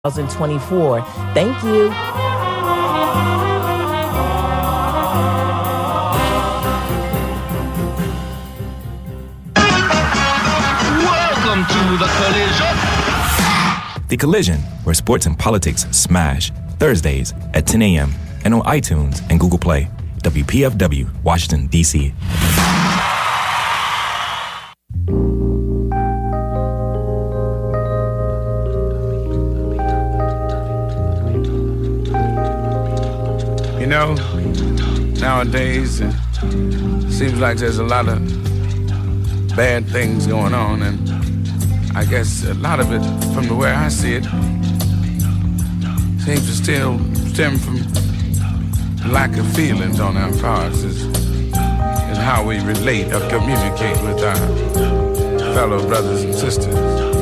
2024. Thank you. Welcome to The Collision. The Collision, where sports and politics smash. Thursdays at 10 a.m. and on iTunes and Google Play. WPFW, Washington, D.C. You know, nowadays it seems like there's a lot of bad things going on, and I guess a lot of it, from the way I see it, seems to still stem from lack of feelings on our parts is how we relate or communicate with our fellow brothers and sisters.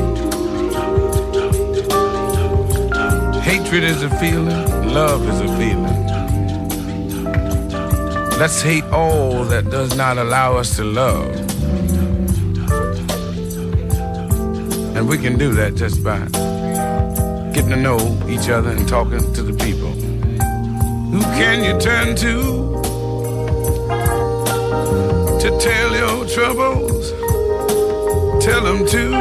Hatred is a feeling, love is a feeling. Let's hate all that does not allow us to love. And we can do that just by getting to know each other and talking to the people. Who can you turn to tell your troubles? Tell them to.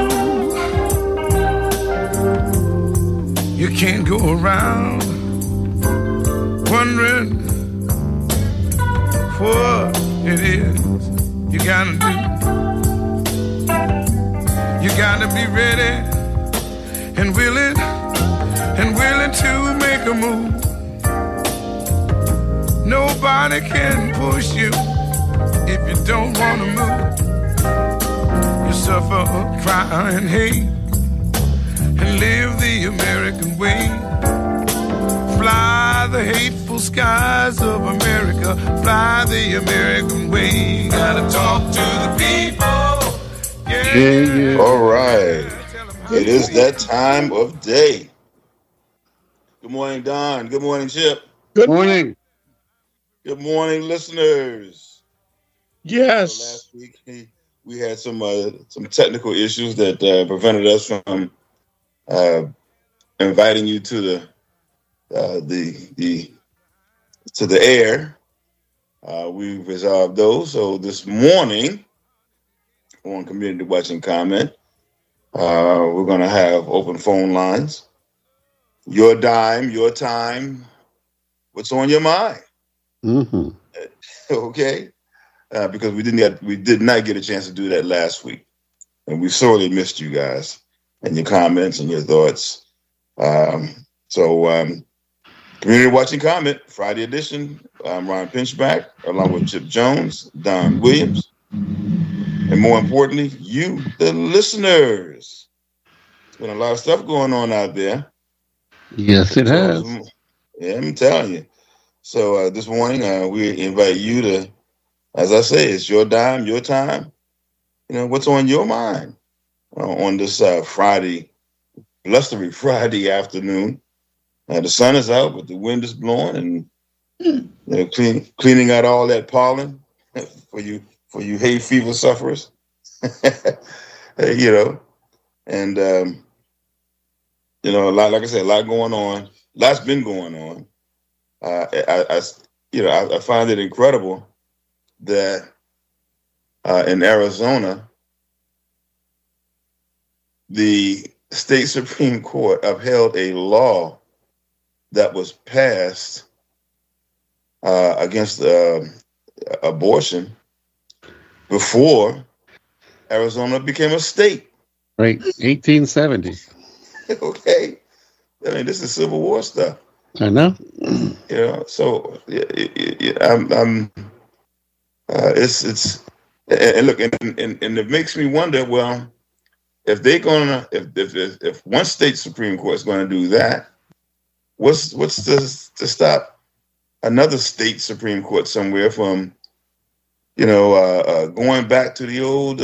You can't go around wondering what it is you gotta do. You gotta be ready and willing to make a move. Nobody can push you if you don't wanna move. You suffer, cry and hate and live the American way. Fly the hateful skies of America. Fly the American way. Gotta talk to the people. Yeah. All right. It is that time of day. Good morning, Don. Good morning, Chip. Good morning. Good morning, listeners. Yes. So last week we had some technical issues that prevented us from inviting you to the air. We resolved those. So this morning on Community Watch and Comment, we're going to have open phone lines. Your dime, your time. What's on your mind? Mm-hmm. Okay, because we did not get a chance to do that last week, and we sorely missed you guys and your comments and your thoughts. Community Watch and Comment, Friday edition. I'm Ron Pinchback, along with Chip Jones, Don Williams, and more importantly, you, the listeners. There's been a lot of stuff going on out there. Yes, it has. Yeah, I'm telling you. So this morning, we invite you to, as I say, it's your dime, your time. You know, what's on your mind on this Friday, blustery Friday afternoon. The sun is out, but the wind is blowing, and cleaning out all that pollen for you hay fever sufferers. And a lot, like I said, a lot going on. Lots been going on. I find it incredible that in Arizona, the state Supreme Court upheld a law that was passed against abortion before Arizona became a state. Right, 1870. Okay, I mean, this is Civil War stuff. I know. So it's and look, and it makes me wonder. Well, if one state Supreme Court is going to do that, what's to stop another state Supreme Court somewhere from, going back to the old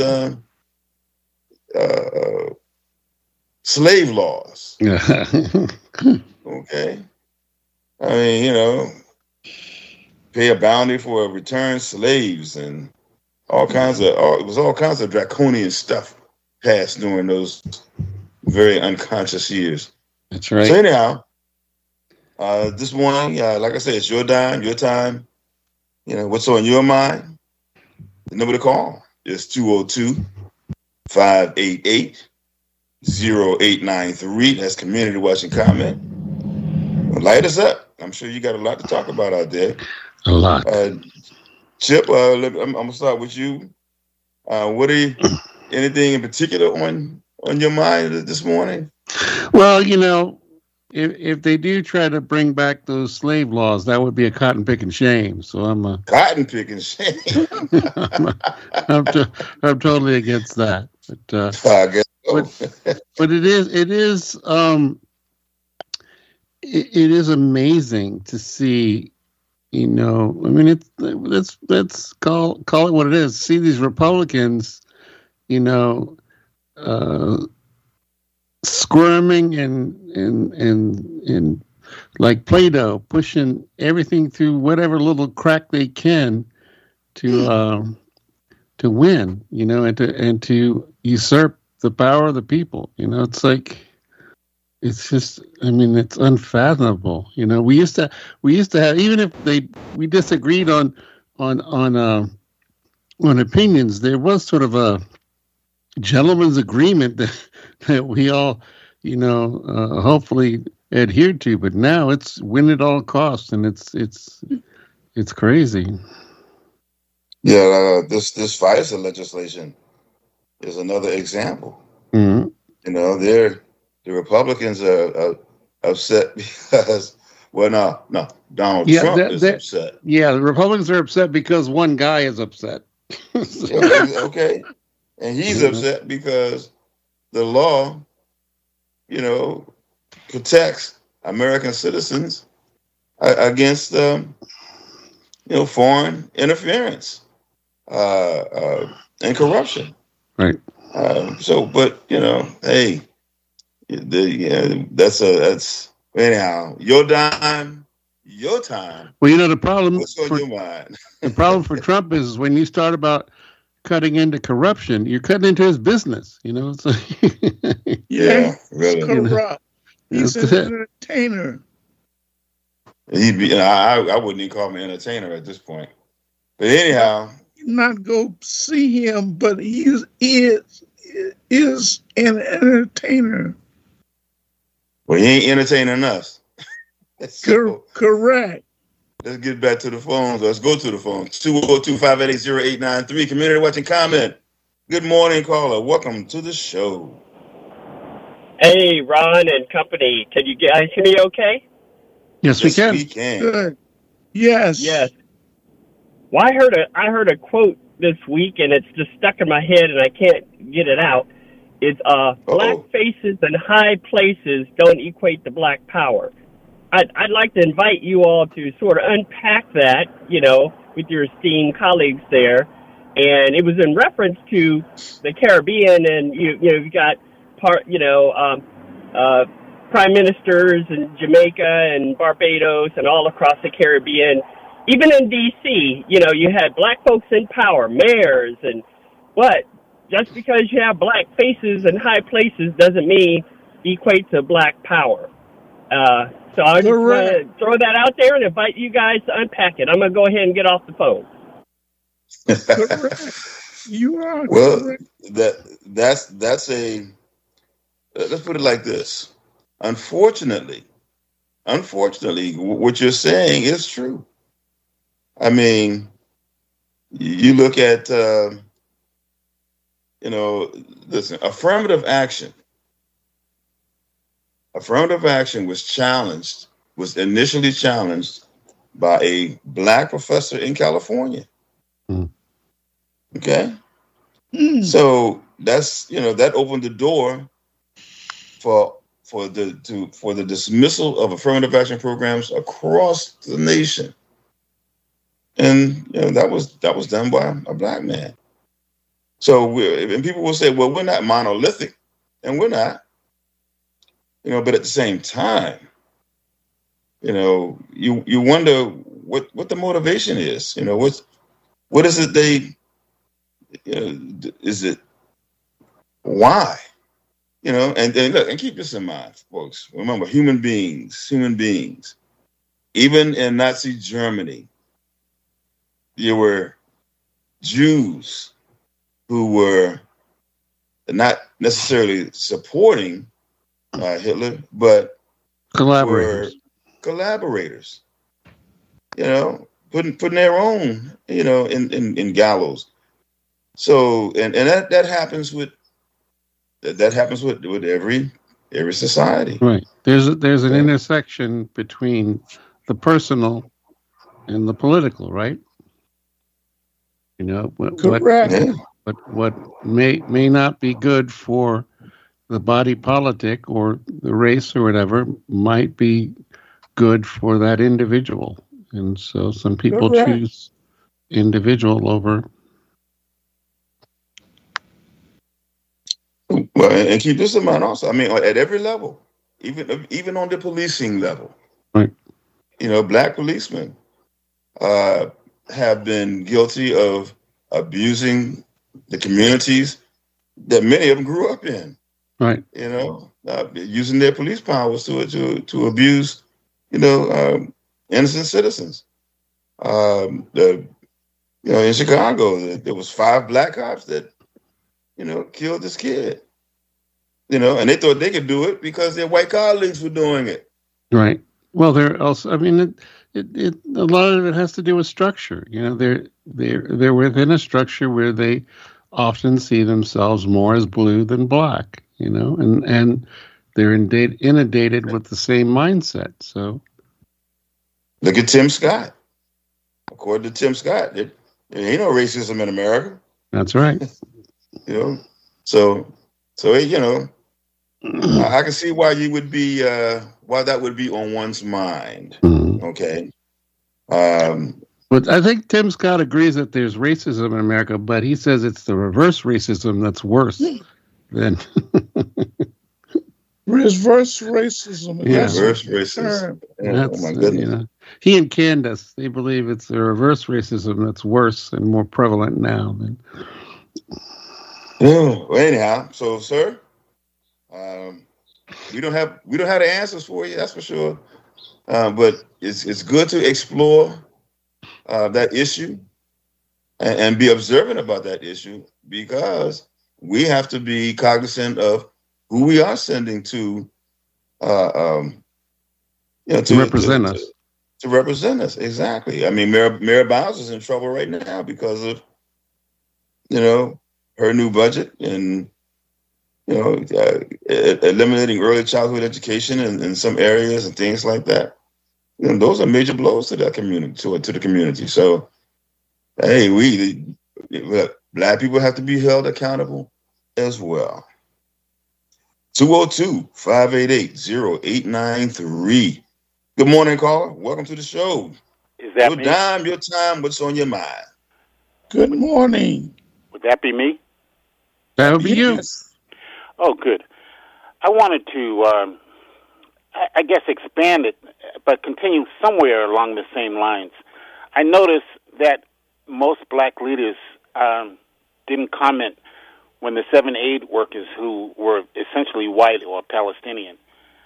slave laws? Okay. I mean, pay a bounty for returned slaves and all kinds of draconian stuff passed during those very unconscious years. That's right. So anyhow, this morning, like I said, it's your dime, your time. What's on your mind? The number to call is 202-588-0893. That's Community Watch and Comment. Well, light us up. I'm sure you got a lot to talk about out there. A lot. Chip, I'm going to start with you. What are anything in particular on your mind this morning? Well, if they do try to bring back those slave laws, that would be a cotton picking shame. So I'm cotton picking shame. I'm totally against that. But I guess so. but it is amazing to see. Let's call it what it is. See these Republicans, squirming and like Play-Doh, pushing everything through whatever little crack they can to win, and to usurp the power of the people. It's like, it's just, it's unfathomable. We used to have, even if we disagreed on opinions, there was sort of a gentleman's agreement that we all, hopefully adhered to. But now it's win at all costs, and it's crazy. Yeah, this FISA legislation is another example. Mm-hmm. The Republicans are upset because, Donald Trump is upset. Yeah, the Republicans are upset because one guy is upset. Okay. And he's upset because the law, protects American citizens against, foreign interference and corruption. Right. Hey, that's anyhow, your dime, your time. Well, the problem. What's on your mind? The problem for Trump is when you start about cutting into corruption, you're cutting into his business. So yeah, really. Corrupt. He's an entertainer. He'd be. I wouldn't even call him an entertainer at this point. But anyhow, not go see him, but he is an entertainer. Well, he ain't entertaining us. Correct. Let's get back to the phones. Let's go to the phone. 202-588-0893. Community Watch and Comment. Good morning, caller. Welcome to the show. Hey, Ron and company. Can you guys hear me okay? Yes, we can. We can. Good. Yes. Well, I heard a quote this week, and it's just stuck in my head, and I can't get it out. It's black faces and high places don't equate to black power. I'd like to invite you all to sort of unpack that, with your esteemed colleagues there. And it was in reference to the Caribbean, and you've got prime ministers in Jamaica and Barbados and all across the Caribbean. Even in D.C., you had black folks in power, mayors, and what? Just because you have black faces in high places doesn't mean equate to black power. So I just want to throw that out there and invite you guys to unpack it. I'm going to go ahead and get off the phone. Correct. You are well. Correct. That's a. Let's put it like this. Unfortunately, what you're saying is true. You look at listen. Affirmative action was initially challenged by a black professor in California. Mm. Okay. So that's, that opened the door for the dismissal of affirmative action programs across the nation. And, that was done by a black man. So and people will say, well, we're not monolithic, and we're not. But at the same time, you wonder what the motivation is. What is it is it why? and look, and keep this in mind, folks. Remember, human beings. Even in Nazi Germany, there were Jews who were not necessarily supporting Hitler, but collaborators. were collaborators. Putting their own, in gallows. So, and that happens with every society. Right. There's an intersection between the personal and the political, right? Correct. What may not be good for the body politic or the race or whatever might be good for that individual. And so some people choose individual over. Well, and keep this in mind also. I mean, at every level, even on the policing level, right? Black policemen have been guilty of abusing the communities that many of them grew up in. Right. Using their police powers to abuse, innocent citizens. In Chicago, there was 5 black cops that, killed this kid. And they thought they could do it because their white colleagues were doing it. Right. Well, they're also. I mean, a lot of it has to do with structure. They're within a structure where they often see themselves more as blue than black. And they're inundated with the same mindset. So, look at Tim Scott. According to Tim Scott, there ain't no racism in America. That's right. So I can see why you would be why that would be on one's mind. Mm-hmm. Okay. But I think Tim Scott agrees that there's racism in America, but he says it's the reverse racism that's worse than reverse racism. Yeah. Reverse racism. Oh my goodness. He and Candace, they believe it's the reverse racism that's worse and more prevalent now than. Well, anyhow, so sir, we don't have the answers for you, that's for sure. But it's good to explore that issue and be observant about that issue, because we have to be cognizant of who we are sending to represent us. To represent us, exactly. I mean, Mayor Bowser is in trouble right now because of her new budget and eliminating early childhood education in some areas and things like that. Those are major blows to that community, to the community. So, hey, Black people have to be held accountable as well. 202-588-0893. Good morning, caller. Welcome to the show. Is that your me? dime, your time, what's on your mind? Good morning. Would that be me? That would be you. Oh, good. I wanted to, I guess, expand it, but continue somewhere along the same lines. I noticed that most black leaders didn't comment when the 7 aid workers who were essentially white or Palestinian,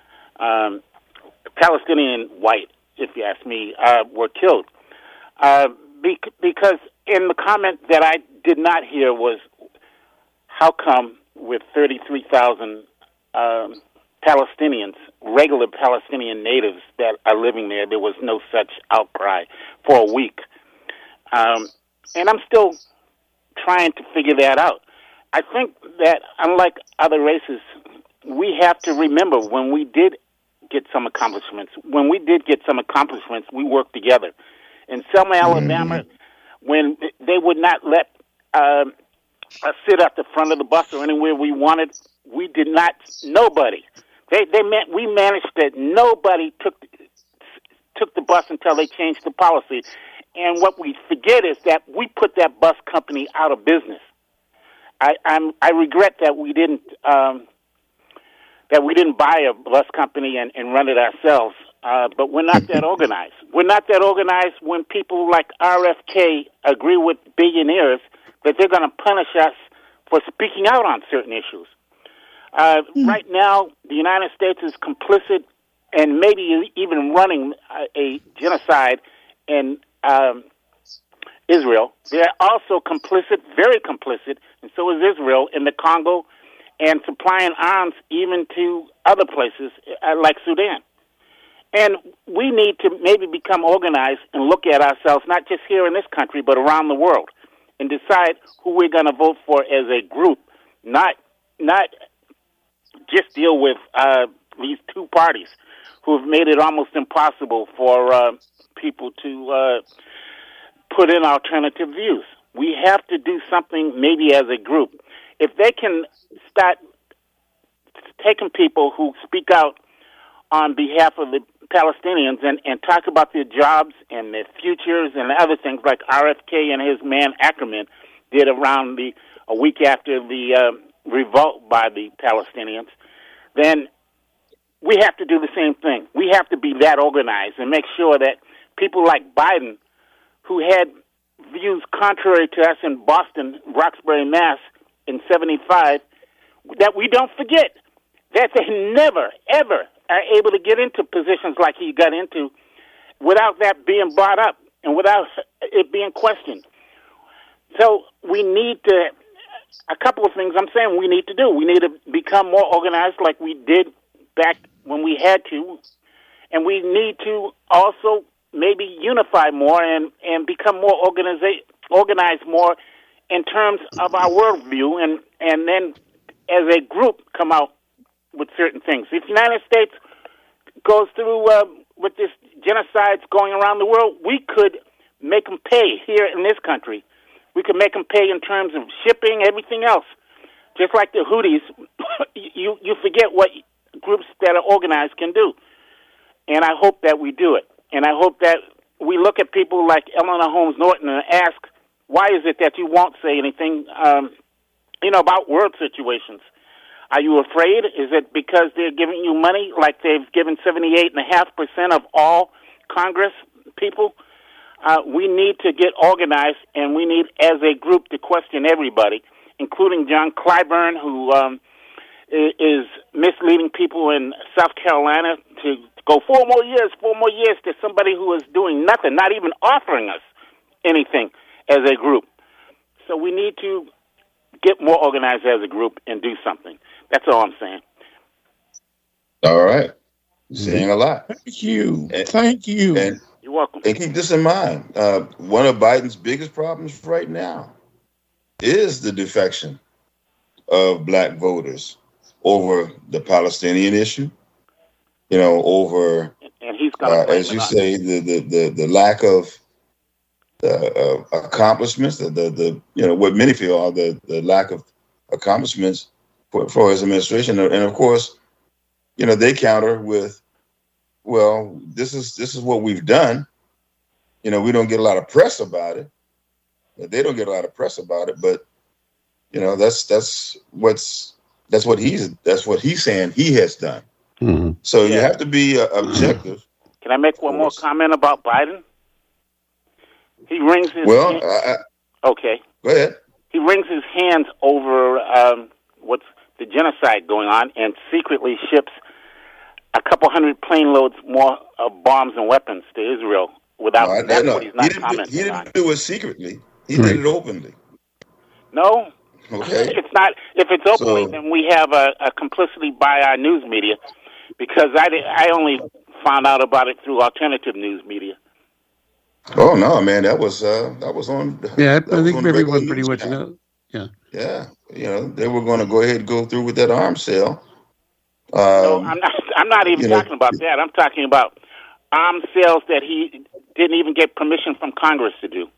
Palestinian white, if you ask me, were killed. Because in the comment that I did not hear was, how come with 33,000 Palestinians, regular Palestinian natives that are living there was no such outcry for a week? And I'm still trying to figure that out. I think that unlike other races, we have to remember when we did get some accomplishments. When we did get some accomplishments, we worked together. In Selma, Alabama, when they would not let us sit at the front of the bus or anywhere we wanted, we did not. Nobody. We managed that nobody took the bus until they changed the policy. And what we forget is that we put that bus company out of business. I regret that we didn't buy a bus company and run it ourselves. But we're not that organized. We're not that organized when people like RFK agree with billionaires that they're going to punish us for speaking out on certain issues. Right now, the United States is complicit and maybe even running a genocide in Israel. They're also complicit, very complicit, and so is Israel in the Congo and supplying arms even to other places like Sudan. And we need to maybe become organized and look at ourselves, not just here in this country, but around the world, and decide who we're going to vote for as a group, not just deal with these two parties who have made it almost impossible for people to put in alternative views. We have to do something maybe as a group. If they can start taking people who speak out on behalf of the Palestinians and talk about their jobs and their futures and other things like RFK and his man Ackerman did around a week after the revolt by the Palestinians, then we have to do the same thing. We have to be that organized and make sure that people like Biden, who had views contrary to us in Boston, Roxbury, Mass. In 75, that we don't forget that they never, ever are able to get into positions like he got into without that being brought up and without it being questioned. So we need to, a couple of things I'm saying we need to do. We need to become more organized like we did back when we had to, and we need to also maybe unify more and become more organized more in terms of our worldview, and then as a group come out with certain things. If the United States goes through with this genocides going around the world, we could make them pay here in this country. We could make them pay in terms of shipping, everything else. Just like the Houthis, you forget what groups that are organized can do. And I hope that we do it. And I hope that we look at people like Eleanor Holmes Norton and ask, why is it that you won't say anything, about world situations? Are you afraid? Is it because they're giving you money like they've given 78.5% of all Congress people? We need to get organized, and we need, as a group, to question everybody, including John Clyburn, who is misleading people in South Carolina to go 4 more years to somebody who is doing nothing, not even offering us anything as a group. So we need to get more organized as a group and do something. That's all I'm saying. All right. Saying a lot. Thank you. Thank you. And you're welcome. And keep this in mind. One of Biden's biggest problems right now is the defection of black voters over the Palestinian issue. Over, and he's gonna as you say, the lack of accomplishments, the what many feel are the lack of accomplishments for his administration, and of course, they counter with, well, this is what we've done. We don't get a lot of press about it. They don't get a lot of press about it, but that's what he's saying he has done. Mm-hmm. So you have to be objective. Can I make one more comment about Biden? He wrings his okay. Go ahead. He wrings his hands over what's the genocide going on, and secretly ships a couple hundred plane loads more of bombs and weapons to Israel without. That's what he's not commenting on. He didn't do it secretly. He did it openly. No. Okay. It's not. If it's openly, then we have a complicity by our news media, because I only found out about it through alternative news media. Oh no, man, that was on. Yeah, I think everyone pretty much knows. Yeah. Yeah, they were going to go ahead and go through with that arms sale. No, I'm not even talking about that. I'm talking about arms sales that he didn't even get permission from Congress to do.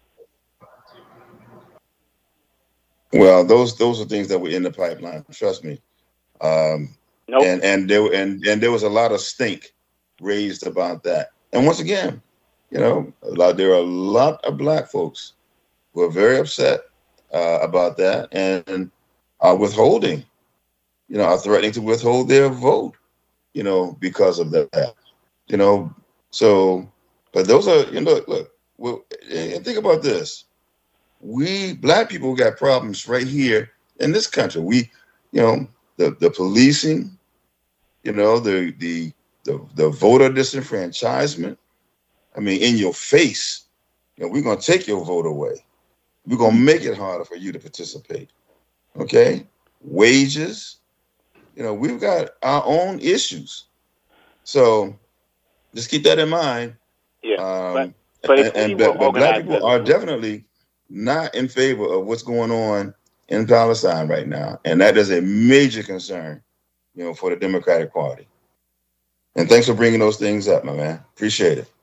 Well, those are things that were in the pipeline. Trust me. Nope. And there was a lot of stink raised about that. And once again, there are a lot of black folks who are very upset about that and are withholding, are threatening to withhold their vote, because of that. So, but those are, look, and think about this. We black people got problems right here in this country. We, the policing, the voter disenfranchisement. I mean, in your face, we're going to take your vote away. We're going to make it harder for you to participate. Okay? Wages. We've got our own issues. So just keep that in mind. Yeah. But black people are definitely not in favor of what's going on in Palestine right now. And that is a major concern, for the Democratic Party. And thanks for bringing those things up, my man. Appreciate it.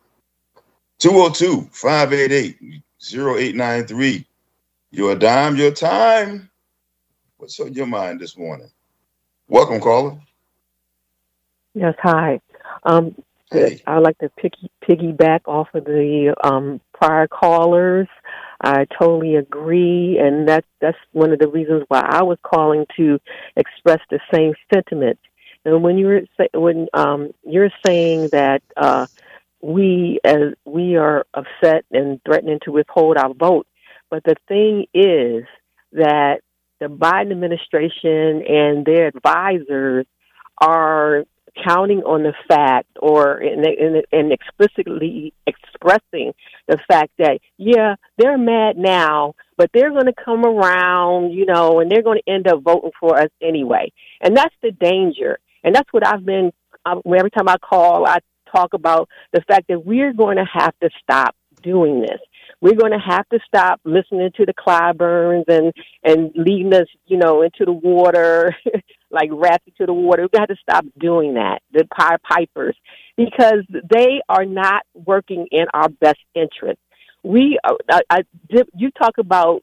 202-588-0893. Your dime, your time. What's on your mind this morning? Welcome, caller. Yes, hi. Hey. I'd like to piggyback off of the prior callers. I totally agree, and that's one of the reasons why I was calling to express the same sentiment. And when you're saying that we are upset and threatening to withhold our vote, but the thing is that the Biden administration and their advisors are counting on the fact, and explicitly expressing the fact that, yeah, they're mad now, but they're going to come around, and they're going to end up voting for us anyway. And that's the danger. And that's what every time I call, I talk about the fact that we're going to have to stop doing this. We're going to have to stop listening to the Clyburns and leading us, into the water, like rats into the water. We've got to stop doing that, the Pied Pipers, because they are not working in our best interest. You talk about,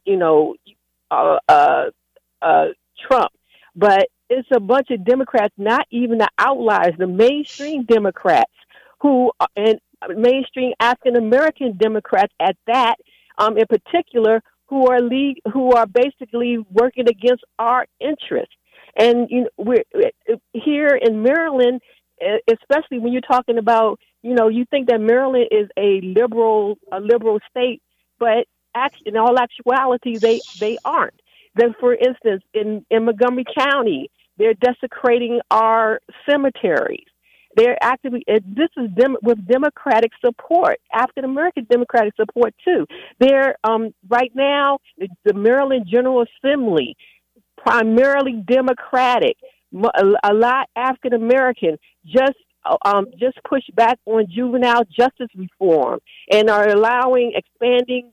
Trump, but it's a bunch of Democrats, not even the outliers, the mainstream Democrats and mainstream African-American Democrats at that, in particular, who are basically working against our interests. And we're here in Maryland, especially when you're talking about, you think that Maryland is a liberal state, but in all actuality, they aren't. Then, for instance, in Montgomery County, they're desecrating our cemeteries. They're actively, this is with Democratic support, African-American Democratic support, too. They're, right now, the Maryland General Assembly, primarily Democratic, a lot African-American, just pushed back on juvenile justice reform and are expanding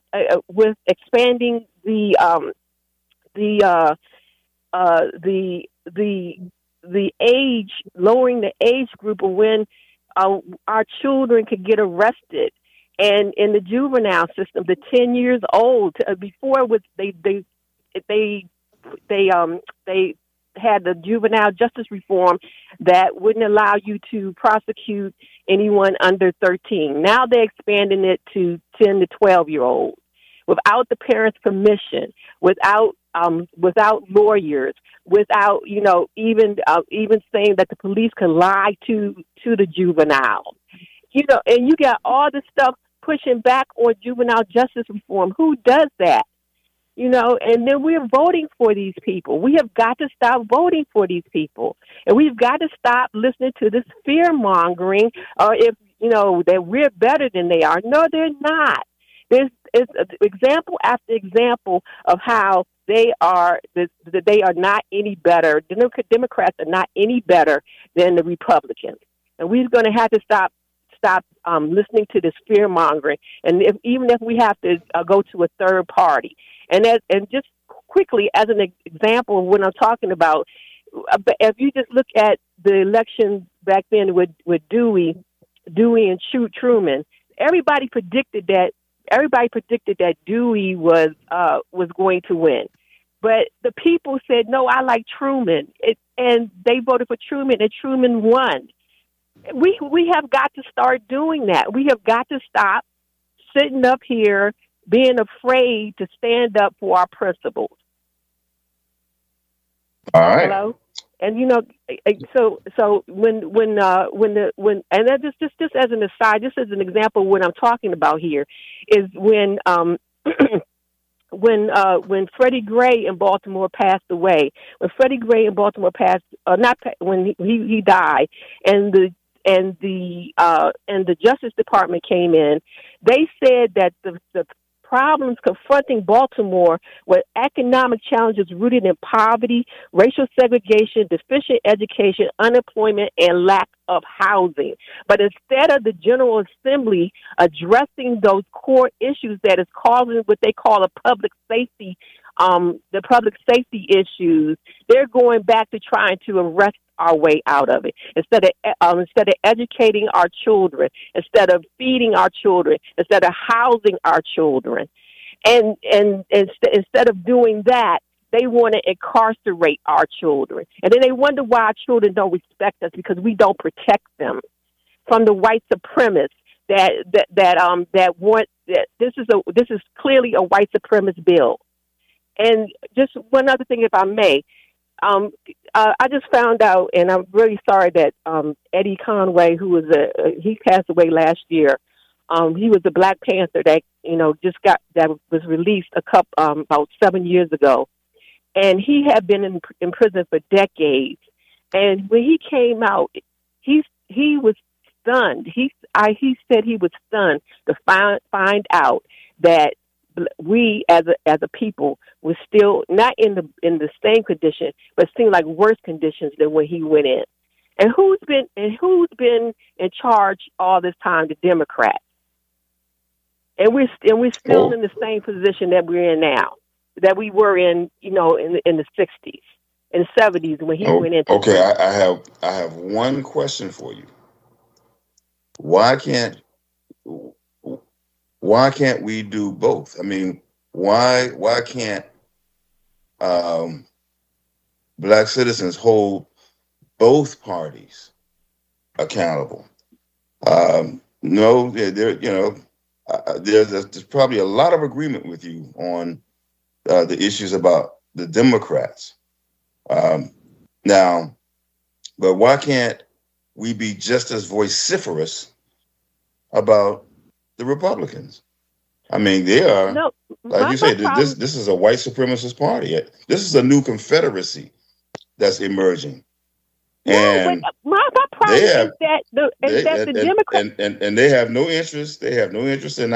the age, lowering the age group of when our children could get arrested. And in the juvenile system, the 10 years old, before they had the juvenile justice reform that wouldn't allow you to prosecute anyone under 13. Now they're expanding it to 10 to 12-year-olds without the parents' permission, without lawyers, without even saying that the police can lie to the juvenile, and you got all this stuff pushing back on juvenile justice reform. Who does that? And then we're voting for these people. We have got to stop voting for these people, and we've got to stop listening to this fear mongering, or that we're better than they are. No, they're not. There's example after example of how they are not any better. The Democrats are not any better than the Republicans, and we're going to have to stop listening to this fear mongering. And even if we have to go to a third party, and just quickly as an example of what I'm talking about, if you just look at the election back then with Dewey and Truman, everybody predicted that Dewey was going to win. But the people said, no, I like Truman. And they voted for Truman, and Truman won. We have got to start doing that. We have got to stop sitting up here being afraid to stand up for our principles. All right. Hello? And so when and that just as an aside, just as an example of what I'm talking about here, is when when Freddie Gray in Baltimore passed away, when Freddie Gray in Baltimore when he died, and the Justice Department came in, they said that the problems confronting Baltimore were economic challenges rooted in poverty, racial segregation, deficient education, unemployment, and lack of housing. But instead of the General Assembly addressing those core issues that is causing what they call a public safety, the public safety issues, they're going back to trying to arrest our way out of it. Instead of educating our children, instead of feeding our children, instead of housing our children, and instead of doing that, they want to incarcerate our children, and then they wonder why our children don't respect us because we don't protect them from the white supremacists that want that. This is clearly a white supremacist bill. And just one other thing, if I may. I just found out, and I'm really sorry that Eddie Conway, who was he passed away last year. He was a Black Panther that that was released about 7 years ago, and he had been in prison for decades. And when he came out, he was stunned. He said he was stunned to find out that we as a people was still not in the same condition, but seemed like worse conditions than when he went in. And who's been in charge all this time? The Democrats. And we're still in the same position that we're in now, that we were in in the 60s and 70s when he went into. Okay, I have one question for you. Why can't we do both? I mean, why can't Black citizens hold both parties accountable? No, there's probably a lot of agreement with you on the issues about the Democrats. Now, but why can't we be just as vociferous about the Republicans? I mean, they are, like you say, this is a white supremacist party. This is a new confederacy that's emerging. And my problem is that the Democrats and they have no interest. They have no interest in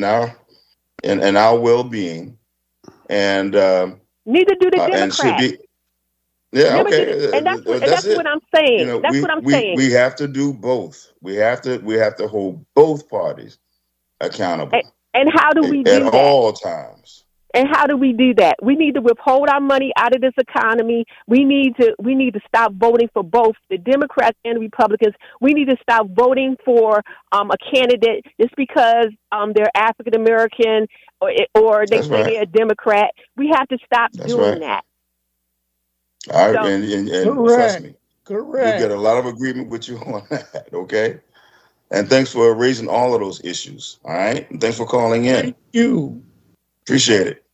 our well-being, and neither do the Democrats. Okay, and that's what I'm saying. That's what I'm saying. We have to do both. We have to hold both parties accountable. And how do we do that? At all times. And how do we do that? We need to withhold our money out of this economy. We need to stop voting for both the Democrats and Republicans. We need to stop voting for a candidate just because they're African American or they say they're a Democrat. We have to stop doing that. All right, and trust me, correct. We get a lot of agreement with you on that. Okay, and thanks for raising all of those issues. All right, and thanks for calling in. Thank you. Appreciate it.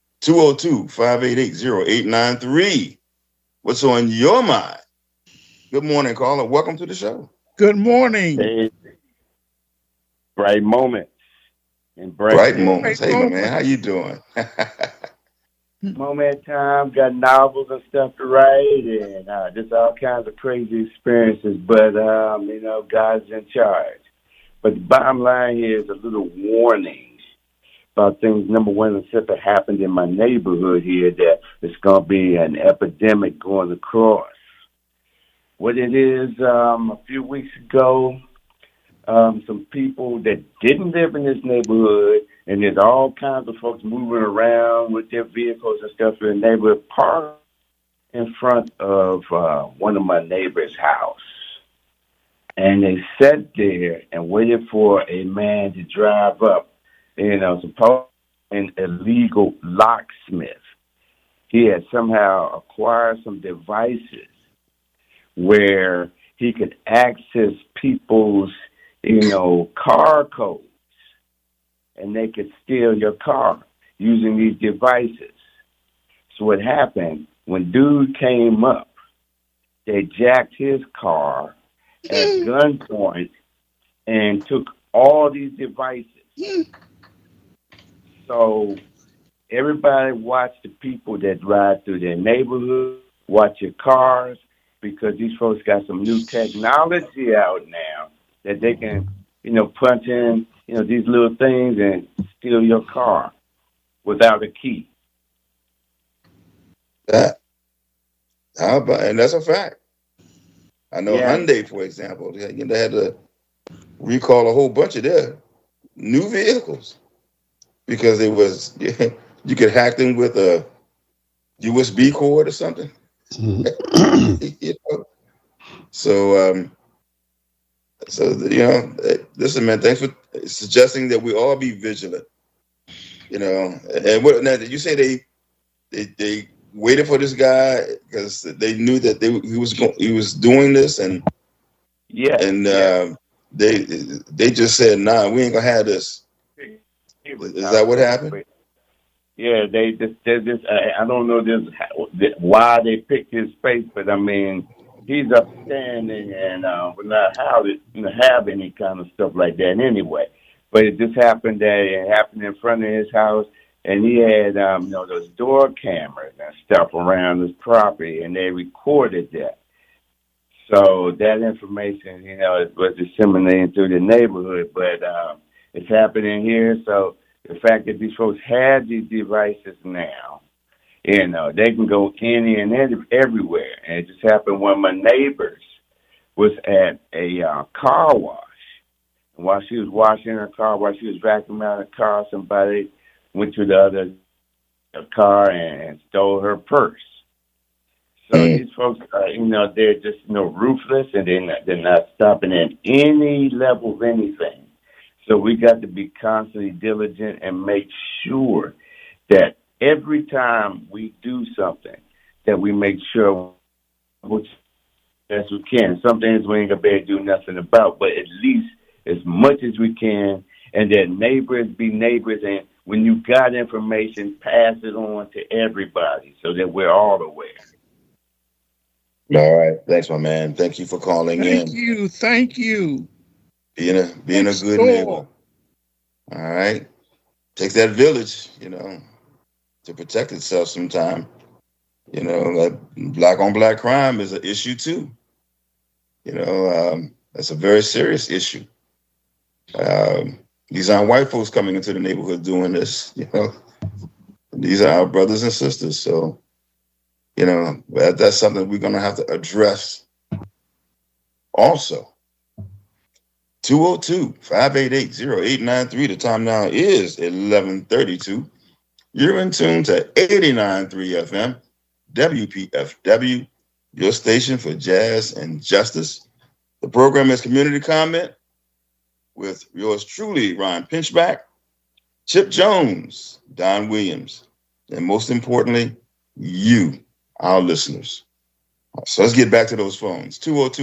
202-588-0893. What's on your mind? Good morning, caller. Welcome to the show. Good morning. Hey. Bright moments. Bright moments. Hey, man, how you doing? Moment time, got novels and stuff to write, and just all kinds of crazy experiences. But, God's in charge. But the bottom line here is a little warning about things. Number one, stuff that happened in my neighborhood here that it's going to be an epidemic going across. What it is, a few weeks ago, some people that didn't live in this neighborhood, and there's all kinds of folks moving around with their vehicles and stuff in the neighborhood, parked in front of one of my neighbor's house. And they sat there and waited for a man to drive up, supposed an illegal locksmith. He had somehow acquired some devices where he could access people's, car codes, and they could steal your car using these devices. So what happened, when dude came up, they jacked his car at gunpoint and took all these devices. So everybody watch the people that drive through their neighborhood, watch your cars, because these folks got some new technology out now that they can, punch in, these little things and steal your car without a key. And that's a fact. I know Hyundai, for example, they had to recall a whole bunch of their new vehicles because it was you could hack them with a USB cord or something. Listen, man, thanks for suggesting that we all be vigilant. And what now? Did you say they waited for this guy because they knew that he was doing this, and they just said, "Nah, we ain't gonna have this." Is that what happened? Yeah, they just I don't know why they picked his face, but I mean, he's upstanding and we're not how to have any kind of stuff like that anyway. But it just happened that it happened in front of his house, and he had those door cameras and stuff around his property, and they recorded that. So that information, was disseminating through the neighborhood, but it's happening here. So the fact that these folks have these devices now, they can go any and everywhere. And it just happened when my neighbors was at a car wash. And while she was washing her car, while she was vacuuming out her car, somebody went to the other car and stole her purse. So these folks, they're just ruthless, and they're not stopping at any level of anything. So we got to be constantly diligent and make sure that every time we do something, that we make sure as we can. Some things we ain't gonna be able to do nothing about, but at least as much as we can, and that neighbors be neighbors, and when you got information, pass it on to everybody so that we're all aware. All right. Thanks, my man. Thank you for calling in. Thank you. Being a good neighbor. All right. Takes that village, to protect itself sometime. Black on black crime is an issue too. That's a very serious issue. These aren't white folks coming into the neighborhood doing this, These are our brothers and sisters. So, that's something we're going to have to address also. 202-588-0893. The time now is 11:32. You're in tune to 89.3 FM, WPFW, your station for jazz and justice. The program is Community Comment with yours truly, Ron Pinchback, Chip Jones, Don Williams, and most importantly, you, our listeners. So let's get back to those phones.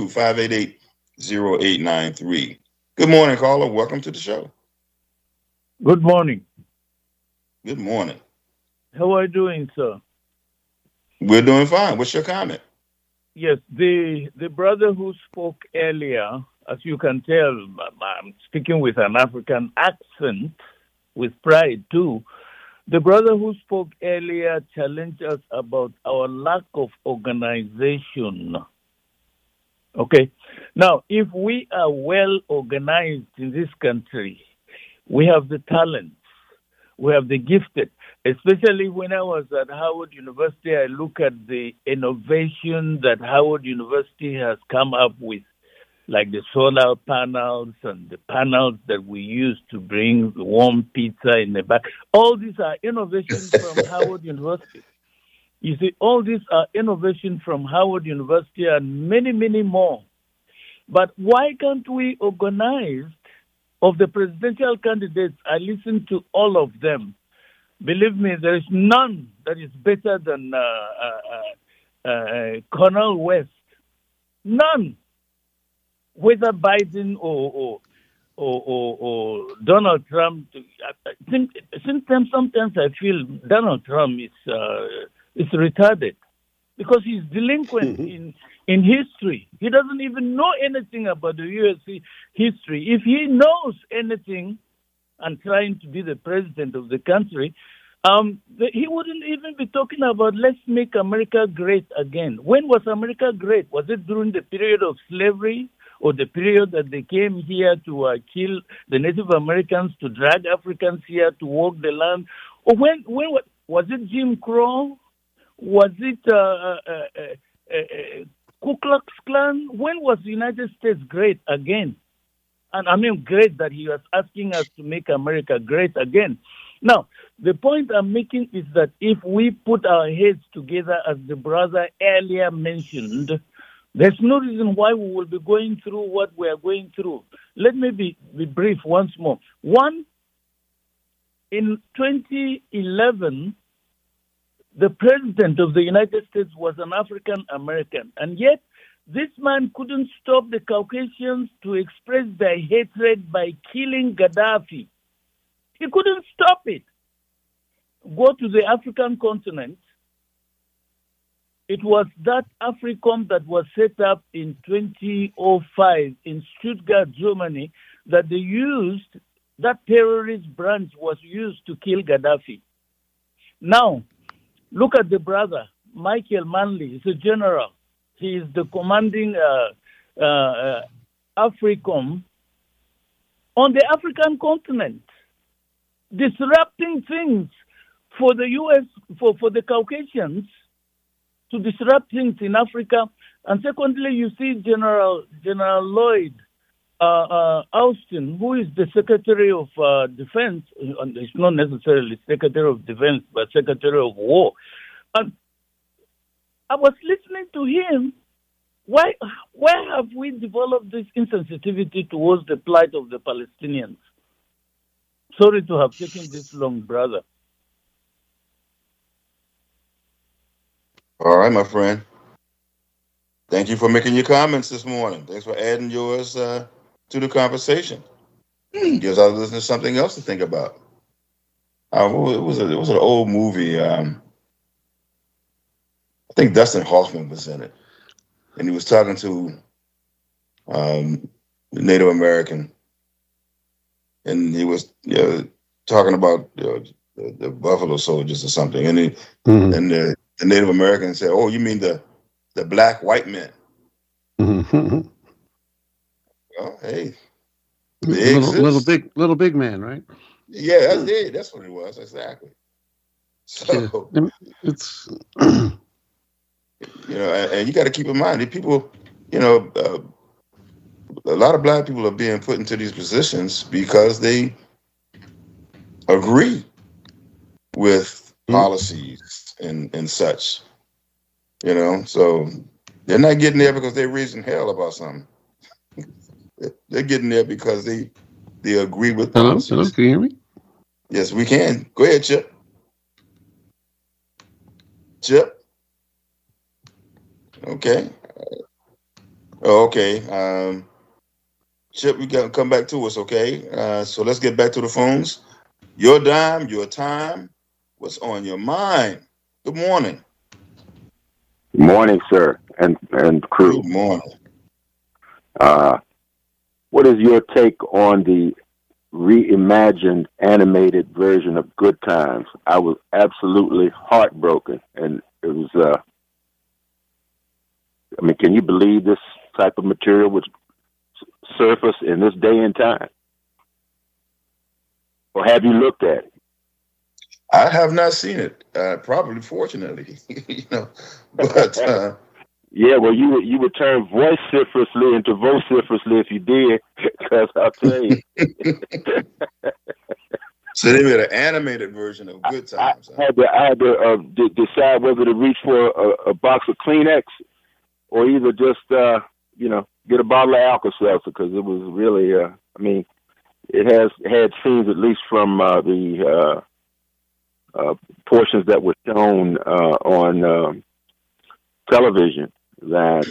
202-588-0893. Good morning, caller. Welcome to the show. Good morning. Good morning. How are you doing, sir? We're doing fine. What's your comment? Yes, the brother who spoke earlier, as you can tell, I'm speaking with an African accent, with pride too. The brother who spoke earlier challenged us about our lack of organization. Okay. Now, if we are well organized in this country, we have the talents, we have the gifted. Especially when I was at Howard University, I look at the innovation that Howard University has come up with, like the solar panels and the panels that we use to bring warm pizza in the back. All these are innovations from Howard University. You see, all these are innovations from Howard University and many, many more. But why can't we organize? Of the presidential candidates, I listened to all of them. Believe me, there is none that is better than Cornel West. None. Whether Biden or Donald Trump, sometimes I feel Donald Trump is retarded because he's delinquent in history. He doesn't even know anything about the U.S. history. If he knows anything and trying to be the president of the country, He wouldn't even be talking about let's make America great again. When was America great? Was it during the period of slavery or the period that they came here to kill the Native Americans, to drag Africans here to walk the land? Or when was it Jim Crow? Was it Ku Klux Klan? When was the United States great again? And I mean great that he was asking us to make America great again. Now, the point I'm making is that if we put our heads together, as the brother earlier mentioned, there's no reason why we will be going through what we are going through. Let me be brief once more. One, in 2011, the president of the United States was an African American, and yet this man couldn't stop the Caucasians to express their hatred by killing Gaddafi. He couldn't stop it. Go to the African continent. It was that AFRICOM that was set up in 2005 in Stuttgart, Germany, that they used, that terrorist branch was used to kill Gaddafi. Now, look at the brother, Michael Manley. He's a general. He is the commanding AFRICOM on the African continent, disrupting things for the U.S., for the Caucasians, to disrupt things in Africa. And secondly, you see General Lloyd Austin, who is the Secretary of Defense. It's not necessarily Secretary of Defense, but Secretary of War. And I was listening to him. Why have we developed this insensitivity towards the plight of the Palestinians? Sorry to have taken this long, brother. All right, my friend. Thank you for making your comments this morning. Thanks for adding yours to the conversation. Gives our listeners something else to think about. It was an old movie. I think Dustin Hoffman was in it, and he was talking to the Native American, and he was talking about the Buffalo Soldiers or something, and the Native American said, "Oh, you mean the black white men?" Well, hey, little big man, right? Yeah, that's what it was exactly. So it's and you got to keep in mind that people, a lot of black people are being put into these positions because they agree with policies and such, so they're not getting there because they're raising hell about something. They're getting there because they agree with policies. Hello, can you hear me? Yes, we can. Go ahead, Chip. Okay. Okay. Chip, you got to come back to us, okay? So let's get back to the phones. Your dime, your time. What's on your mind? Good morning. Good morning, sir, and crew. Good morning. What is your take on the reimagined animated version of Good Times? I was absolutely heartbroken, and it was. Can you believe this type of material would surface in this day and time? Or have you looked at it? I have not seen it. Probably, fortunately, but. Yeah, well, you would turn vociferously into vociferously if you did, because I'll tell you. So they made an animated version of Good Times. I had to decide whether to reach for a box of Kleenex or either just, get a bottle of Alka-Seltzer, because it was really, it has had scenes, at least from the portions that were shown on television, that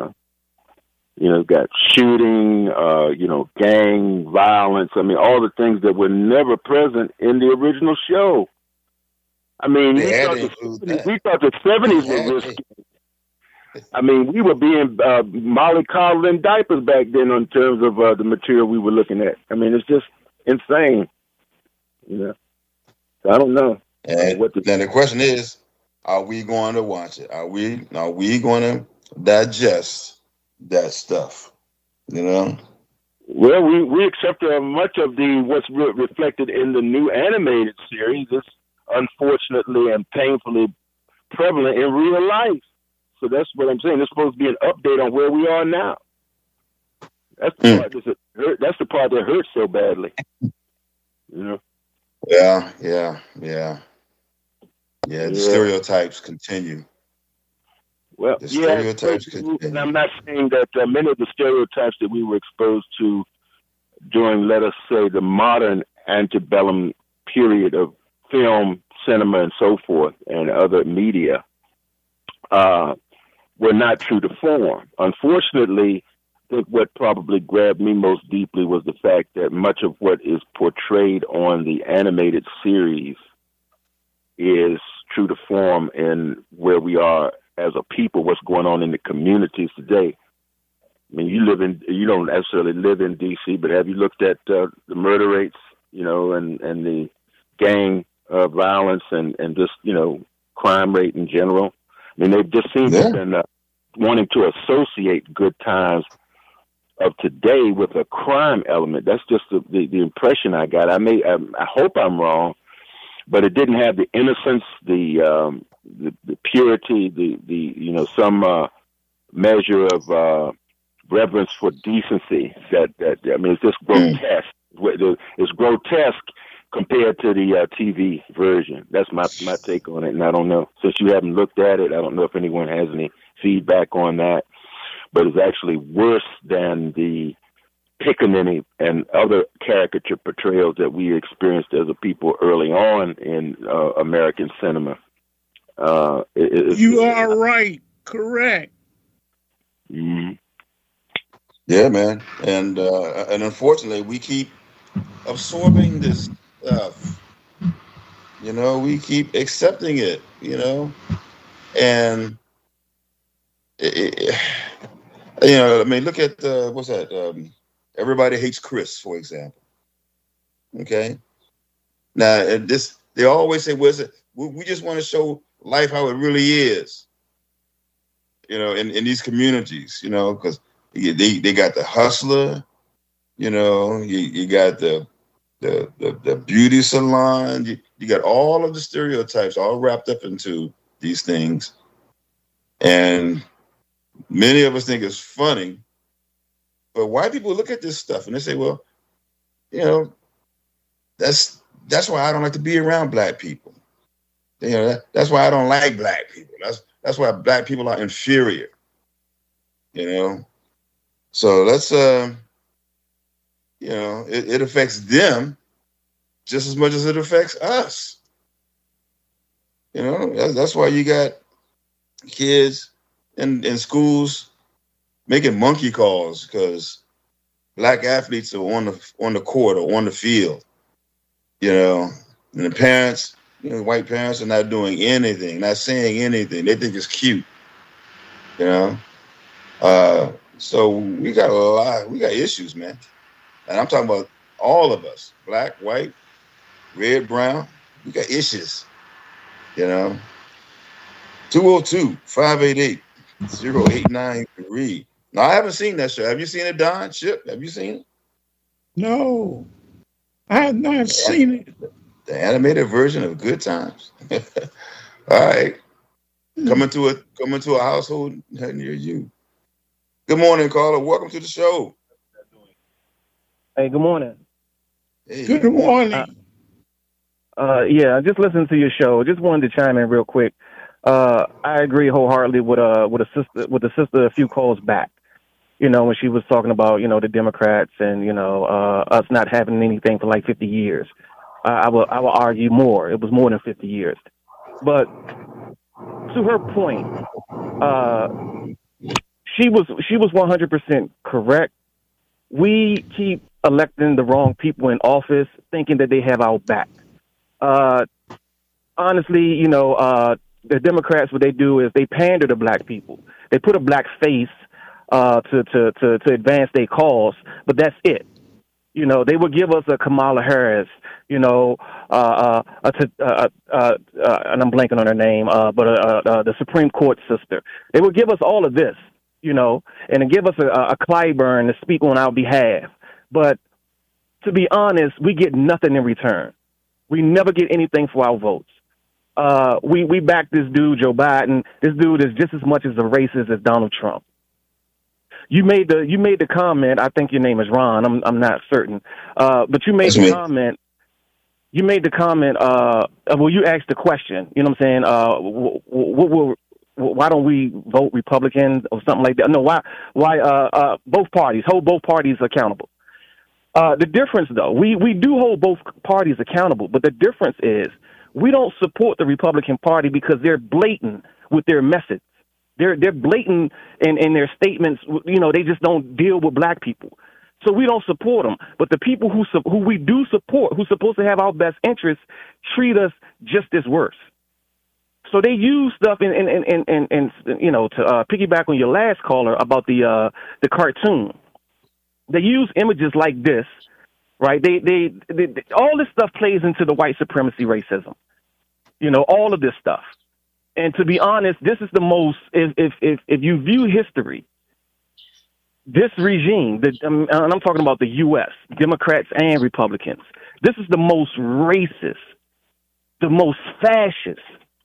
got shooting, gang violence. All the things that were never present in the original show. We thought the 70s were risky. We were being mollycoddled in diapers back then in terms of the material we were looking at. It's just insane. I don't know. And then the question is, are we going to watch it? Are we going to digest that stuff? You know? Well, we accept much of what's reflected in the new animated series is unfortunately and painfully prevalent in real life. So that's what I'm saying. It's supposed to be an update on where we are now. That's the part that's the part that hurts so badly. You know? Yeah. The stereotypes continue. Well, the stereotypes continue. And I'm not saying that many of the stereotypes that we were exposed to during, let us say, the modern antebellum period of film, cinema, and so forth, and other media, were not true to form. Unfortunately, I think what probably grabbed me most deeply was the fact that much of what is portrayed on the animated series is true to form in where we are as a people, what's going on in the communities today. I mean, you don't necessarily live in D.C., but have you looked at the murder rates, you know, and the gang violence and just, you know, crime rate in general? I mean, they just seem to have been wanting to associate good times of today with a crime element. That's just the impression I got. I hope I'm wrong, but it didn't have the innocence, the purity, the you know, some measure of reverence for decency. That I mean, it's just grotesque. It's grotesque compared to the TV version. That's my take on it, and I don't know. Since you haven't looked at it, I don't know if anyone has any feedback on that. But it's actually worse than the Pickaninny and other caricature portrayals that we experienced as a people early on in American cinema. You are right. Correct. Mm-hmm. Yeah, man. And unfortunately, we keep absorbing this stuff. You know, we keep accepting it, you know, and you know, I mean, look at what's that? Everybody Hates Chris, for example. Okay. Now, they always say, "Well, we just want to show life how it really is." You know, in these communities, you know, because they got the hustler, you know, you got the beauty salon, you got all of the stereotypes all wrapped up into these things, and many of us think it's funny, but white people look at this stuff and they say, well, you know, that's why I don't like to be around black people. You know, that's why I don't like black people. That's why black people are inferior. You know, so let's you know, it affects them just as much as it affects us. You know, that's why you got kids in schools making monkey calls because black athletes are on the court or on the field, you know, and the parents, you know, white parents are not doing anything, not saying anything. They think it's cute, you know. So we got issues, man. And I'm talking about all of us, black, white, red, brown. We got issues, you know. 202-588-0893. Now, I haven't seen that show. Have you seen it, Don? Chip, have you seen it? No, I have not seen it. The animated version of Good Times. All right. Coming to a household near you. Good morning, caller. Welcome to the show. Hey, good morning. Hey, good morning. Yeah, I just listened to your show. Just wanted to chime in real quick. I agree wholeheartedly with the sister a few calls back. You know, when she was talking about, you know, the Democrats and, you know, us not having anything for like 50 years. I will argue more. It was more than 50 years. But to her point, she was 100% correct. We keep electing the wrong people in office, thinking that they have our back. Honestly, you know, the Democrats, what they do is they pander to black people. They put a black face to advance their cause, but that's it. You know, they would give us a Kamala Harris, you know, and I'm blanking on her name, but the Supreme Court sister. They would give us all of this, you know, and then give us a Clyburn to speak on our behalf. But to be honest, we get nothing in return. We never get anything for our votes. We back this dude, Joe Biden. This dude is just as much as a racist as Donald Trump. You made the comment. I think your name is Ron. I'm not certain, but you made the comment. You made the comment. Well, you asked the question. You know what I'm saying? Why don't we vote Republican or something like that? No, why both parties hold both parties accountable? The difference, though, we do hold both parties accountable, but the difference is we don't support the Republican Party because they're blatant with their message. They're blatant in their statements. You know, they just don't deal with black people. So we don't support them. But the people who we do support, who's supposed to have our best interests, treat us just as worse. So they use stuff and you know, to piggyback on your last caller about the cartoon. They use images like this, right? They all this stuff plays into the white supremacy racism. You know, all of this stuff. And to be honest, this is the most, if you view history, this regime, and I'm talking about the U.S., Democrats and Republicans, this is the most racist, the most fascist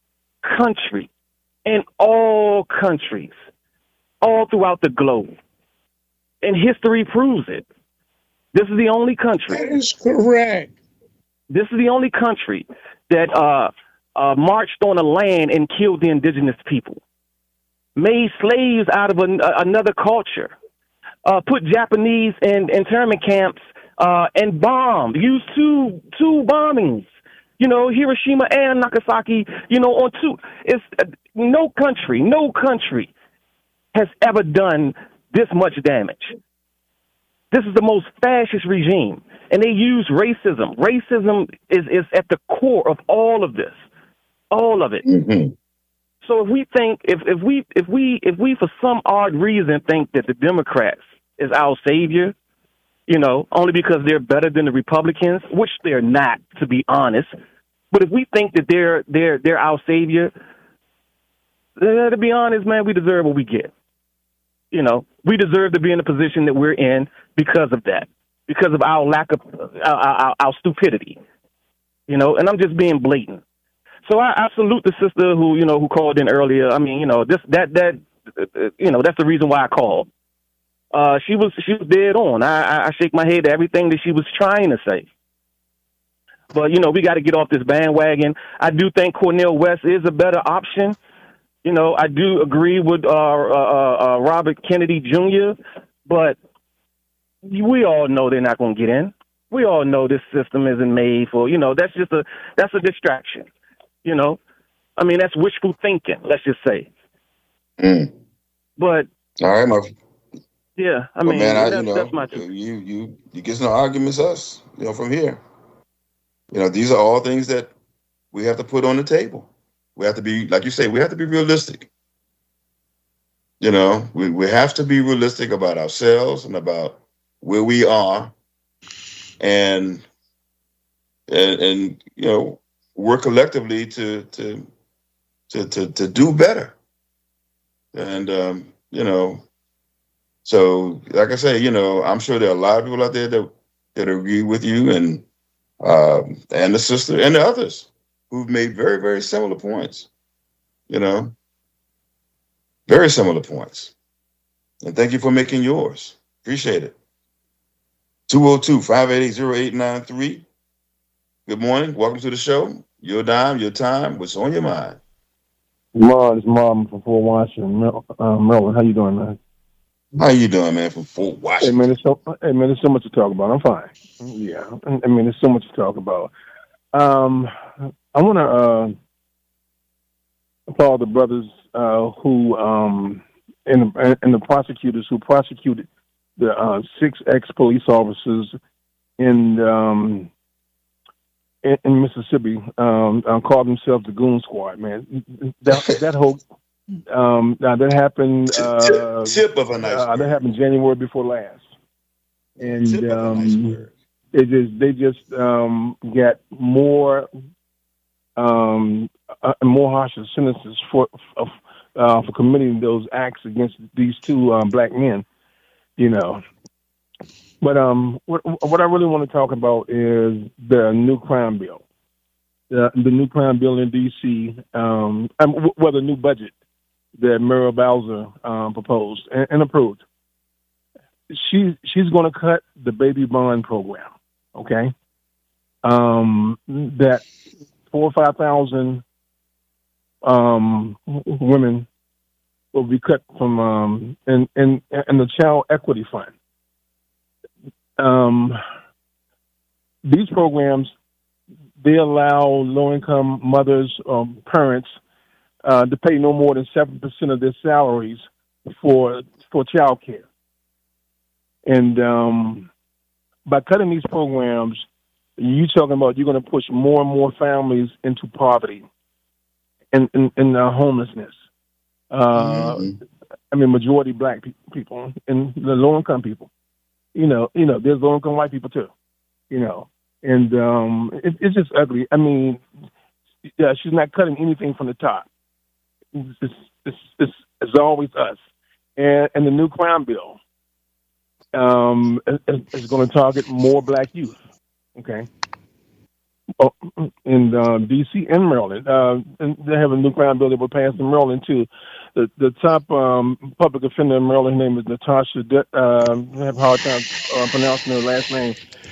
country in all countries, all throughout the globe. And history proves it. This is the only country. That is correct. This is the only country that marched on a land and killed the indigenous people, made slaves out of another culture, put Japanese in internment camps, and bombed, used two bombings, you know, Hiroshima and Nagasaki, you know, on two. It's no country has ever done this much damage. This is the most fascist regime, and they use racism. Racism is at the core of all of this. All of it. Mm-hmm. So if we think, if we for some odd reason think that the Democrats is our savior, you know, only because they're better than the Republicans, which they're not, to be honest. But if we think that they're our savior, to be honest, man, we deserve what we get. You know, we deserve to be in the position that we're in because of that, because of our lack of our stupidity. You know, and I'm just being blatant. So I salute the sister who called in earlier. I mean, you know, that's the reason why I called. She was dead on. I shake my head at everything that she was trying to say. But, you know, we got to get off this bandwagon. I do think Cornel West is a better option. You know, I do agree with Robert Kennedy Jr., but we all know they're not going to get in. We all know this system isn't made for, you know, that's a distraction. You know, I mean, that's wishful thinking, let's just say. Mm. But all right, yeah, I mean, man, that's my truth. You get no arguments us, you know, from here. You know, these are all things that we have to put on the table. We have to be, like you say, we have to be realistic. You know, we have to be realistic about ourselves and about where we are, and you know, work collectively to do better. And you know, so like I say, you know, I'm sure there are a lot of people out there that agree with you and the sister and the others who've made very, very similar points. You know, very similar points. And thank you for making yours. Appreciate it. 202-588-0893. Good morning. Welcome to the show. Your dime, your time. What's on your mind? It's Mom from Fort Washington, Maryland. How you doing, man? How you doing, man, from Fort Washington? Hey, man, there's so much to talk about. I'm fine. Yeah. I mean, there's so much to talk about. I want to applaud the brothers who, and the prosecutors who prosecuted the 6 ex-police officers in Mississippi, called themselves the Goon Squad. Man, that whole that happened. Tip of a nice. That happened January before last, and They just get more harsh sentences for committing those acts against these two black men. You know. But what I really want to talk about is the new crime bill. The new crime bill in D.C., the new budget that Muriel Bowser proposed and approved. She's going to cut the baby bond program, okay? That 4,000 or 5,000 women will be cut from in the Child Equity Fund. These programs, they allow low-income mothers or parents to pay no more than 7% of their salaries for child care. And by cutting these programs, you're talking about you're going to push more and more families into poverty and homelessness. I mean, majority black people and the low-income people. You know, there's low-income white people too. You know, and it's just ugly. I mean, yeah, she's not cutting anything from the top. It's always us. And the new crime bill is going to target more black youth. Okay. In D.C. and Maryland, and they have a new crime bill that will pass in Maryland too. The top public offender in Maryland, her name is Natasha. I have a hard time pronouncing her last name.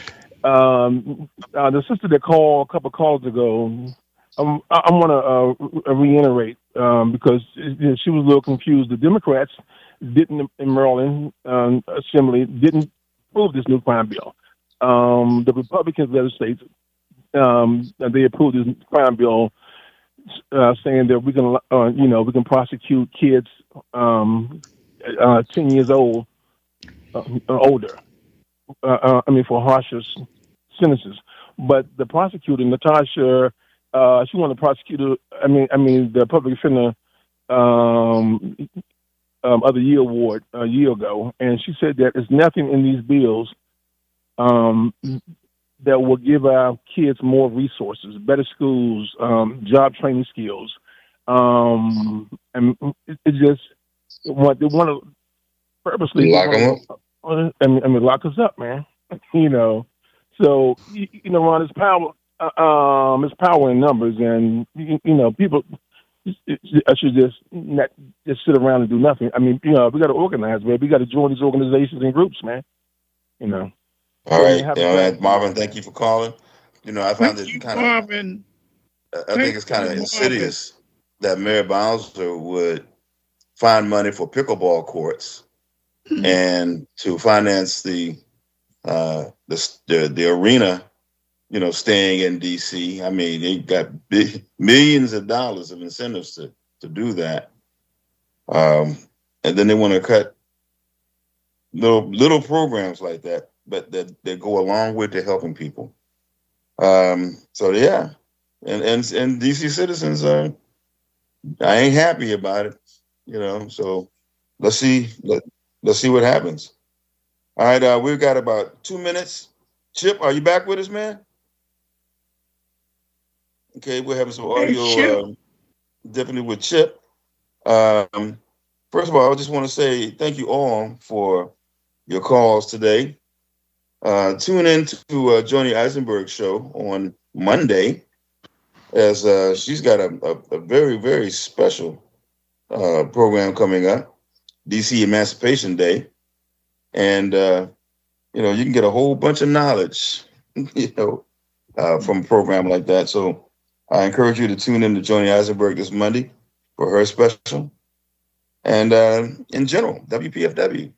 The sister that called a couple of calls ago, I want to reiterate because she was a little confused. The Democrats in Maryland Assembly didn't approve this new crime bill. The Republicans legislature they approved this crime bill, saying that we can prosecute kids 10 years old older. For harsher sentences. But the prosecutor, Natasha, she won the prosecutor. The public offender of the year award a year ago, and she said that there's nothing in these bills that will give our kids more resources, better schools, job training skills. And it just they want to purposely lock them up. Lock us up, man. So Ron, it's power. It's power in numbers, and people should just not just sit around and do nothing. We got to organize, man. We got to join these organizations and groups, man. All right, Marvin. Thank you for calling. I found it kind of. Marvin. I think it's kind of insidious that Mary Bowser would find money for pickleball courts and to finance the arena, staying in D.C. They got millions of dollars of incentives to do that, and then they want to cut little programs like that, but that go along with the helping people. So yeah, and D.C. citizens I ain't happy about it, So let's see what happens. All right, we've got about 2 minutes. Chip, are you back with us, man? Okay, we're having some audio definitely with Chip. First of all, I just want to say thank you all for your calls today. Tune in to Joni Eisenberg's show on Monday, as she's got a very, very special program coming up, DC Emancipation Day. And, you can get a whole bunch of knowledge, from a program like that. So I encourage you to tune in to Joni Eisenberg this Monday for her special. And in general, WPFW,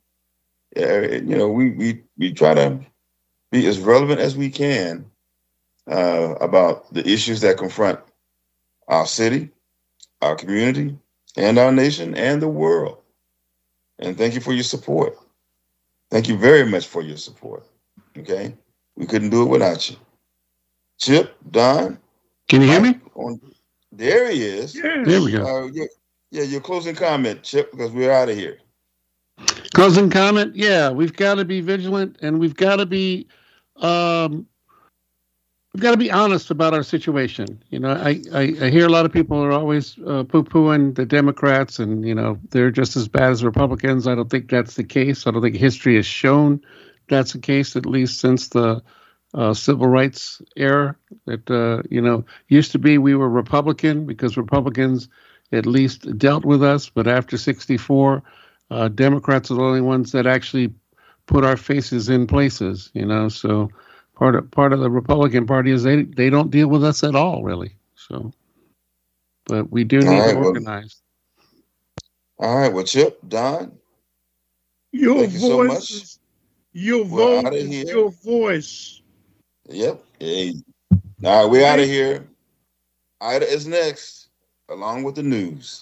we try to be as relevant as we can about the issues that confront our city, our community, and our nation and the world. And thank you for your support. Thank you very much for your support. Okay? We couldn't do it without you. Chip, Don. Can you hear me? There he is. Yeah. There we go. Your closing comment, Chip, because we're out of here. Closing comment? Yeah, we've got to be vigilant, and we've got to be we've got to be honest about our situation. You know, I hear a lot of people are always poo-pooing the Democrats and, you know, they're just as bad as Republicans. I don't think that's the case. I don't think history has shown that's the case, at least since the civil rights era. That, you know, used to be we were Republican because Republicans at least dealt with us. But after 1964, Democrats are the only ones that actually put our faces in places, you know, so part of the Republican Party is they don't deal with us at all, really. So, but we do need to organize. All right, well, Chip, Don, your thank you voice, so much. Your vote is your voice. Yep. Hey. All right, we're out of here. Ida is next, along with the news.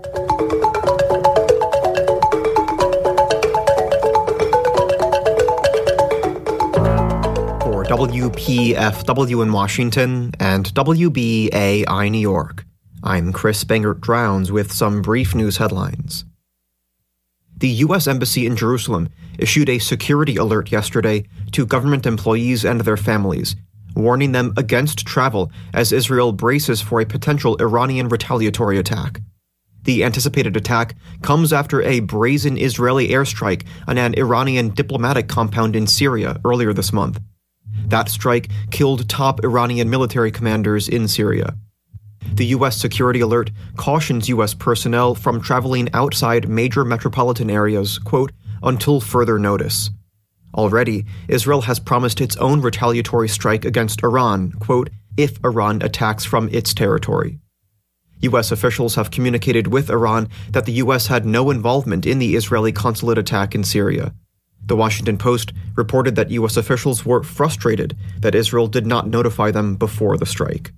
WPFW in Washington and WBAI New York. I'm Chris Bangert-Drowns with some brief news headlines. The U.S. Embassy in Jerusalem issued a security alert yesterday to government employees and their families, warning them against travel as Israel braces for a potential Iranian retaliatory attack. The anticipated attack comes after a brazen Israeli airstrike on an Iranian diplomatic compound in Syria earlier this month. That strike killed top Iranian military commanders in Syria. The U.S. security alert cautions U.S. personnel from traveling outside major metropolitan areas, quote, until further notice. Already, Israel has promised its own retaliatory strike against Iran, quote, if Iran attacks from its territory. U.S. officials have communicated with Iran that the U.S. had no involvement in the Israeli consulate attack in Syria. The Washington Post reported that U.S. officials were frustrated that Israel did not notify them before the strike.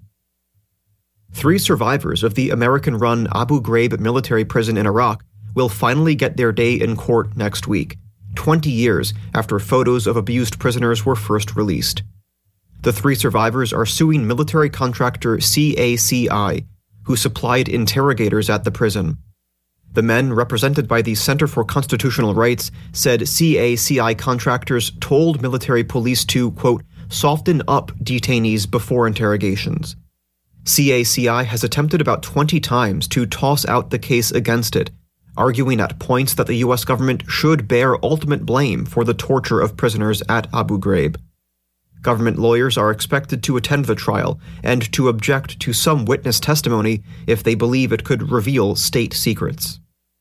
3 survivors of the American-run Abu Ghraib military prison in Iraq will finally get their day in court next week, 20 years after photos of abused prisoners were first released. The 3 survivors are suing military contractor CACI, who supplied interrogators at the prison. The men, represented by the Center for Constitutional Rights, said CACI contractors told military police to, quote, soften up detainees before interrogations. CACI has attempted about 20 times to toss out the case against it, arguing at points that the U.S. government should bear ultimate blame for the torture of prisoners at Abu Ghraib. Government lawyers are expected to attend the trial and to object to some witness testimony if they believe it could reveal state secrets.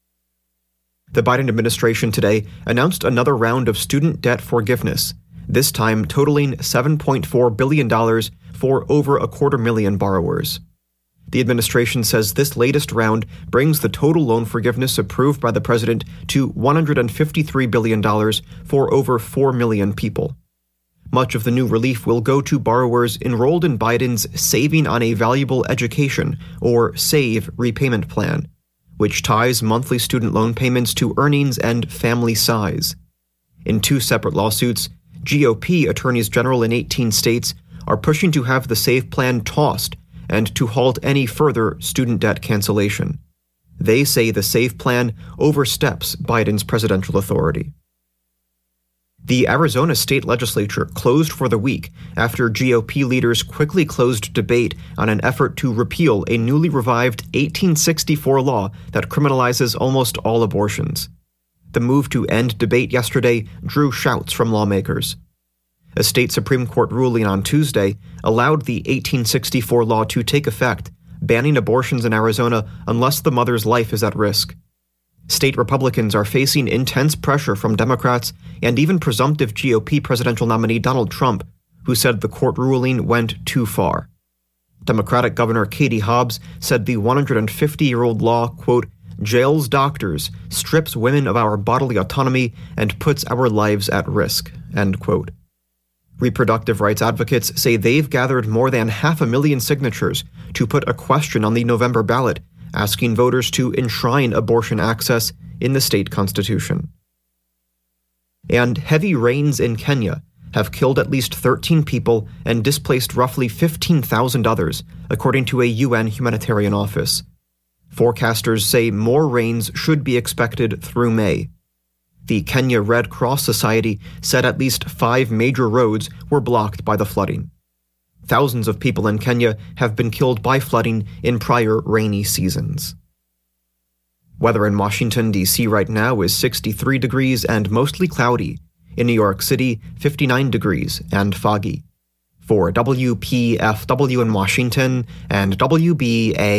The Biden administration today announced another round of student debt forgiveness, this time totaling $7.4 billion for over 250,000 borrowers. The administration says this latest round brings the total loan forgiveness approved by the president to $153 billion for over 4 million people. Much of the new relief will go to borrowers enrolled in Biden's Saving on a Valuable Education, or SAVE, repayment plan, which ties monthly student loan payments to earnings and family size. In 2 separate lawsuits, GOP attorneys general in 18 states are pushing to have the SAVE plan tossed and to halt any further student debt cancellation. They say the SAVE plan oversteps Biden's presidential authority. The Arizona state legislature closed for the week after GOP leaders quickly closed debate on an effort to repeal a newly revived 1864 law that criminalizes almost all abortions. The move to end debate yesterday drew shouts from lawmakers. A state Supreme Court ruling on Tuesday allowed the 1864 law to take effect, banning abortions in Arizona unless the mother's life is at risk. State Republicans are facing intense pressure from Democrats and even presumptive GOP presidential nominee Donald Trump, who said the court ruling went too far. Democratic Governor Katie Hobbs said the 150-year-old law, quote, jails doctors, strips women of our bodily autonomy, and puts our lives at risk, end quote. Reproductive rights advocates say they've gathered more than 500,000 signatures to put a question on the November ballot, asking voters to enshrine abortion access in the state constitution. And heavy rains in Kenya have killed at least 13 people and displaced roughly 15,000 others, according to a UN humanitarian office. Forecasters say more rains should be expected through May. The Kenya Red Cross Society said at least 5 major roads were blocked by the flooding. Thousands of people in Kenya have been killed by flooding in prior rainy seasons. Weather in Washington, D.C. right now is 63 degrees and mostly cloudy. In New York City, 59 degrees and foggy. For WPFW in Washington and WBA